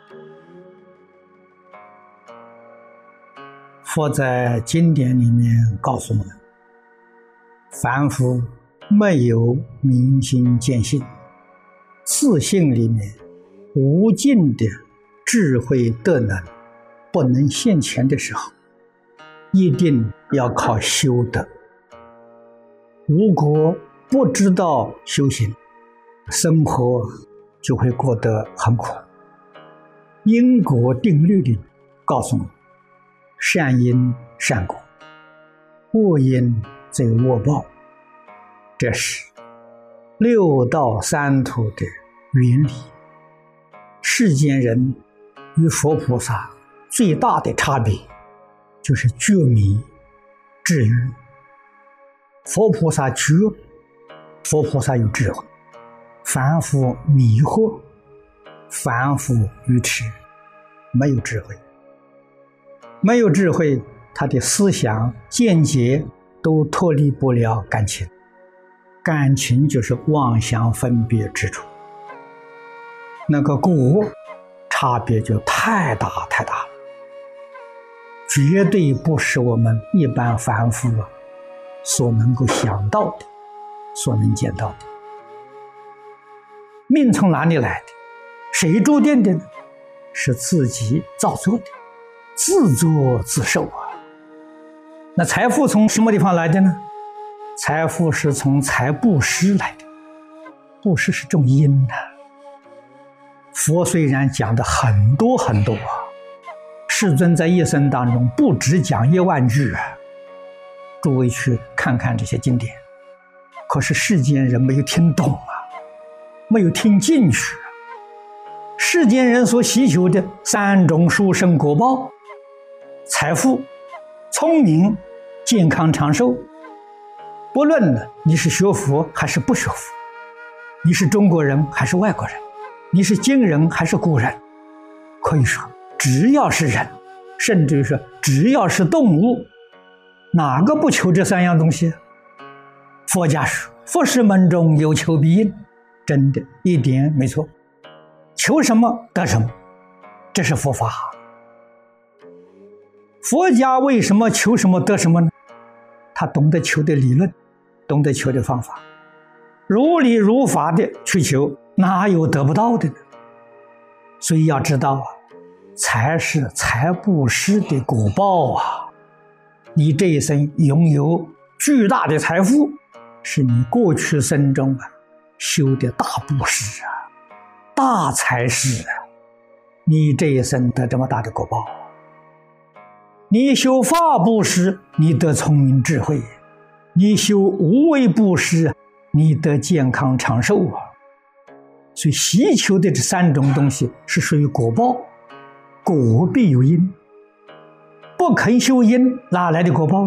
佛在经典里面告诉我们，凡夫没有明心见性，自性里面无尽的智慧德能不能现前的时候，一定要靠修德。如果不知道修行，生活就会过得很苦。因果定律里告诉我们，善因善果，恶因则恶报，这是六道三途的原理。世间人与佛菩萨最大的差别就是觉迷智愚。佛菩萨觉，佛菩萨有智慧；凡夫迷惑，凡夫愚痴，没有智慧。没有智慧，他的思想见解都脱离不了感情，感情就是妄想分别之处，那个果差别就太大太大了，绝对不是我们一般凡夫所能够想到的，所能见到的。命从哪里来的？谁注定的呢？是自己造作的，自作自受啊。那财富从什么地方来的呢？财富是从财布施来的，布施是种因的。佛虽然讲的很多很多世尊在一生当中不只讲10000句诸位去看看这些经典，可是世间人没有听懂没有听进去。世间人所希求的3种殊胜果报，财富、聪明、健康长寿，不论你是学佛还是不学佛，你是中国人还是外国人，你是今人还是古人，可以说只要是人，甚至于说只要是动物，哪个不求这3样东西？佛家说佛事门中有求必应，真的一点没错，求什么得什么，这是佛法。佛家为什么求什么得什么呢？他懂得求的理论，懂得求的方法，如理如法的去求，哪有得不到的呢？所以要知道财是财布施的果报你这一生拥有巨大的财富，是你过去生中修的大布施大财施你这一生得这么大的果报。你修法布施，你得聪明智慧；你修无为布施，你得健康长寿所以希求的这3种东西是属于果报，果必有因，不肯修因，哪来的果报？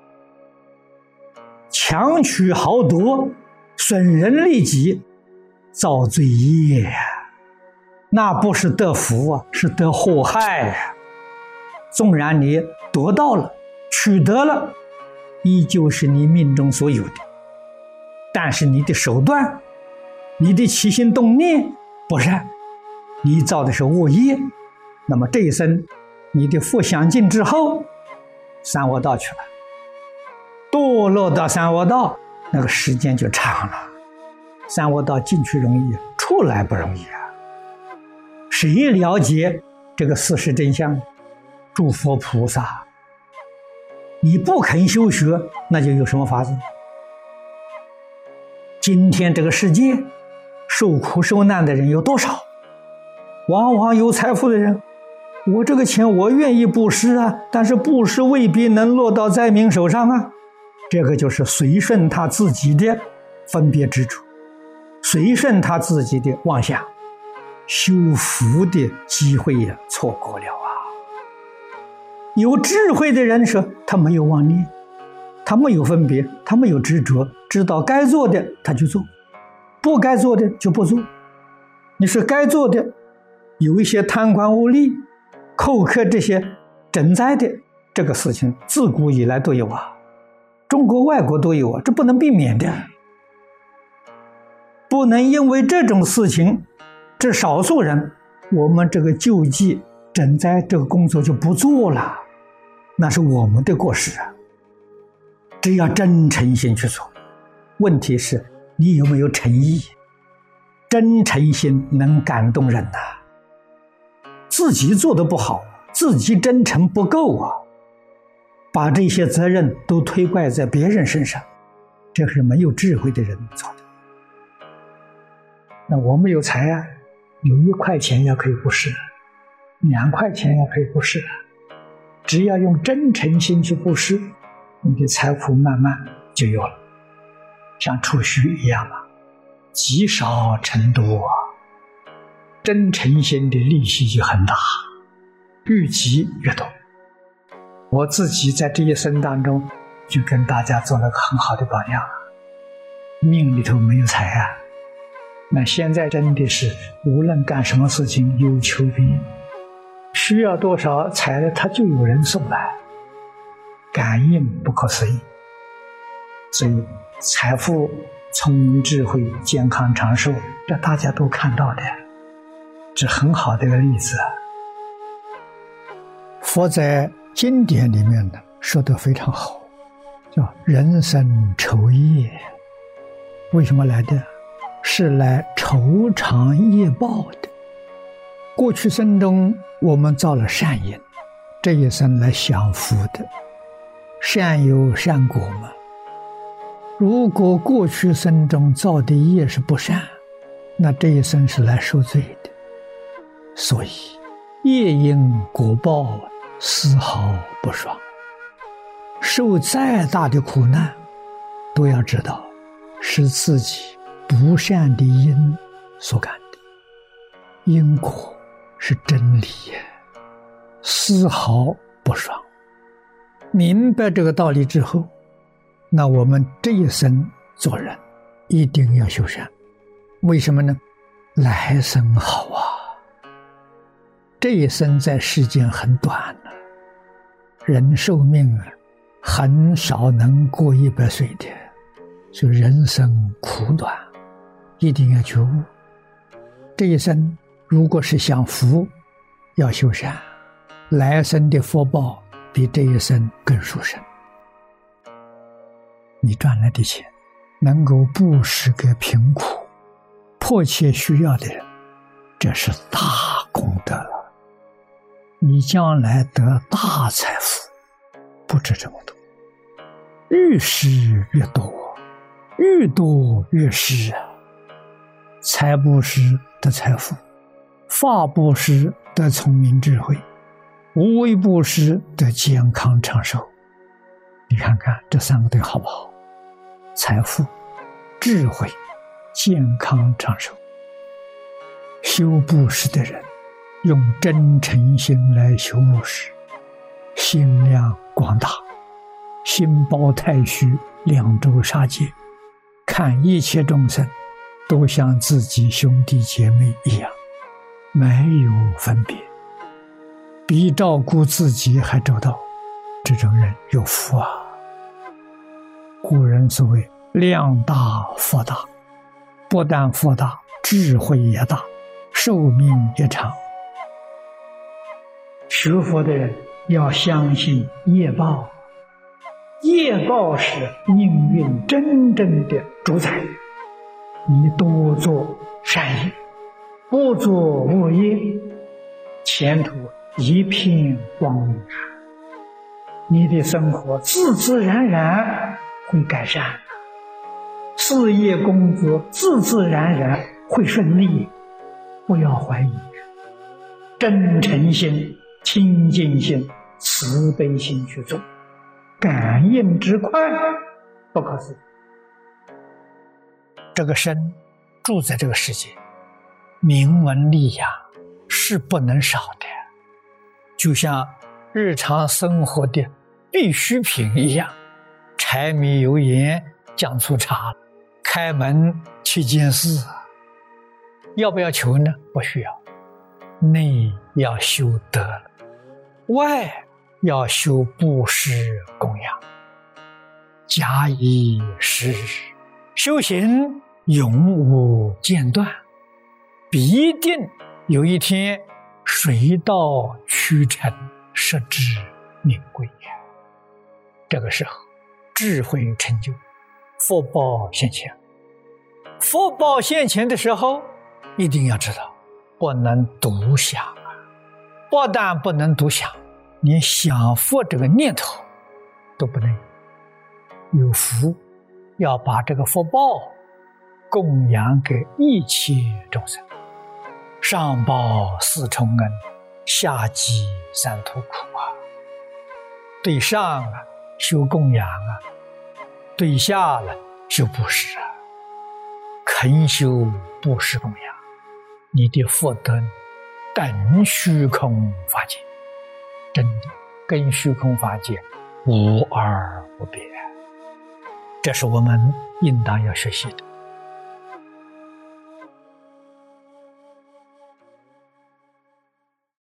强取豪夺，损人利己，造罪业那不是得福是得祸害纵然你得到了，取得了，依旧是你命中所有的，但是你的手段，你的起心动念不善，你造的是恶业，那么这一生你的福享尽之后，三恶道去了，堕落到三恶道，那个时间就长了。三恶道进去容易，出来不容易谁了解这个事实真相？诸佛菩萨。你不肯修学，那就有什么法子？今天这个世界受苦受难的人有多少？往往有财富的人，我这个钱我愿意布施但是布施未必能落到灾民手上这个就是随顺他自己的分别执着，随顺他自己的妄想，修福的机会错过了有智慧的人说，他没有妄念，他没有分别，他没有执着，知道该做的他就做，不该做的就不做。你是该做的，有一些贪官污吏、扣客这些赈灾的这个事情，自古以来都有中国外国都有这不能避免的。不能因为这种事情，这少数人我们这个救济赈灾这个工作就不做了，那是我们的过失啊。只要真诚心去做，问题是你有没有诚意？真诚心能感动人呐。自己做的不好，自己真诚不够啊，把这些责任都推怪在别人身上，这是没有智慧的人做的。那我们有财啊，有1块钱也可以布施，2块钱也可以布施，只要用真诚心去布施，你的财富慢慢就有了，像储蓄一样嘛，积少成多啊。真诚心的利息就很大，越积越多。我自己在这一生当中就跟大家做了个很好的榜样，命里头没有财啊，那现在真的是无论干什么事情有求必应，需要多少财的他就有人送来，感应不可思议。所以财富、聪明、智慧、健康、长寿，这大家都看到的，这很好的一个例子啊。佛在经典里面呢说得非常好，叫人生酬业。为什么来的？是来酬偿业报的。过去生中我们造了善因，这一生来享福的，善有善果嘛。如果过去生中造的业是不善，那这一生是来受罪的。所以业因果报丝毫不爽，受再大的苦难都要知道是自己不善的因所感的，因果是真理，丝毫不爽。明白这个道理之后，那我们这一生做人一定要修善。为什么呢？来生好啊，这一生在世间很短啊，人寿命啊很少能过100岁的，所以人生苦短，一定要觉悟。这一生如果是享福，要修善，来生的福报比这一生更殊胜。你赚来的钱能够布施给贫苦迫切需要的人，这是大功德了，你将来得大财富，不止这么多，越施越多，越多越施啊。财布施得财富，法布施得聪明智慧，无为布施得健康长寿。你看看这3个对好不好？财富、智慧、健康长寿。修布施的人用真诚心来修布施，心量广大，心包太虚，两周杀戒，看一切众生都像自己兄弟姐妹一样，没有分别，比照顾自己还周到，这种人有福啊。古人所谓量大福大，不但福大，智慧也大，寿命也长。学佛的人要相信业报，业报是命运真正的主宰。你多做善业，不做恶业，前途一片光明啊！你的生活自自然然会改善，事业工作自自然然会顺利。不要怀疑，真诚心、清净心、慈悲心去做，感应之快不可思议。这个身住在这个世界，名闻利养是不能少的，就像日常生活的必需品一样，柴米油盐酱醋茶，开门去见事，要不要求呢？不需要。内要修德，外要修布施供养，假以时日，修行永无间断，必定有一天水到渠成，实至名归。这个时候智慧成就，福报现前。福报现前的时候，一定要知道不能独享啊！不但不能独享，连享福这个念头都不能有。有福要把这个福报供养给一切众生，上报四重恩，下济三途苦啊！对上啊修供养啊，对下了修布施啊，肯修布施供养，你的福德等虚空法界，真的跟虚空法界无二无别。这是我们应当要学习的。